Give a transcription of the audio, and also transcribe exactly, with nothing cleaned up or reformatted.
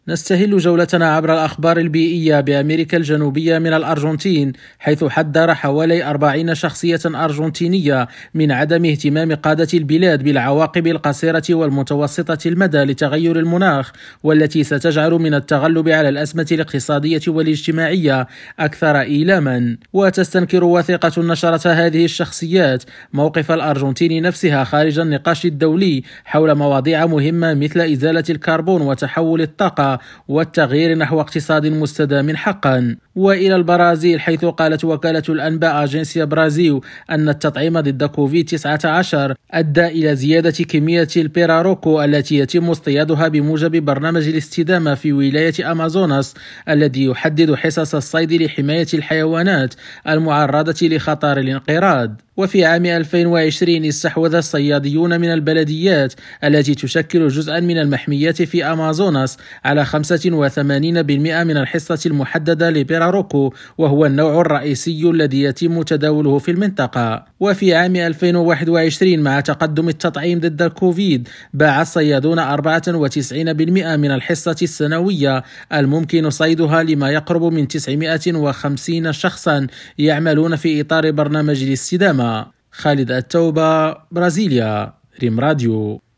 نستهل جولتنا عبر الأخبار البيئية بأمريكا الجنوبية من الأرجنتين، حيث حذر حوالي أربعين شخصية أرجنتينية من عدم اهتمام قادة البلاد بالعواقب القصيرة والمتوسطة المدى لتغير المناخ، والتي ستجعل من التغلب على الأزمة الاقتصادية والاجتماعية أكثر إيلاما. وتستنكر وثيقة نشرت هذه الشخصيات موقف الأرجنتين نفسها خارج النقاش الدولي حول مواضيع مهمة مثل إزالة الكربون وتحول الطاقة والتغيير نحو اقتصاد مستدام حقا. وإلى البرازيل، حيث قالت وكالة الأنباء أجنسيا برازيل أن التطعيم ضد كوفيد تسعة عشر أدى إلى زيادة كمية البيراروكو التي يتم اصطيادها بموجب برنامج الاستدامة في ولاية أمازوناس، الذي يحدد حصص الصيد لحماية الحيوانات المعرضة لخطر الانقراض. وفي عام ألفين وعشرين استحوذ الصياديون من البلديات التي تشكل جزءا من المحميات في أمازوناس على خمسة وثمانين بالمئة من الحصة المحددة لبيراروكو، وهو النوع الرئيسي الذي يتم تداوله في المنطقة. وفي عام ألفين وواحد وعشرين مع تقدم التطعيم ضد الكوفيد، باع الصيادون أربعة وتسعين بالمئة من الحصة السنوية الممكن صيدها لما يقرب من تسعمئة وخمسين شخصا يعملون في إطار برنامج الاستدامة. خالد التوبة، برازيليا، ريم راديو.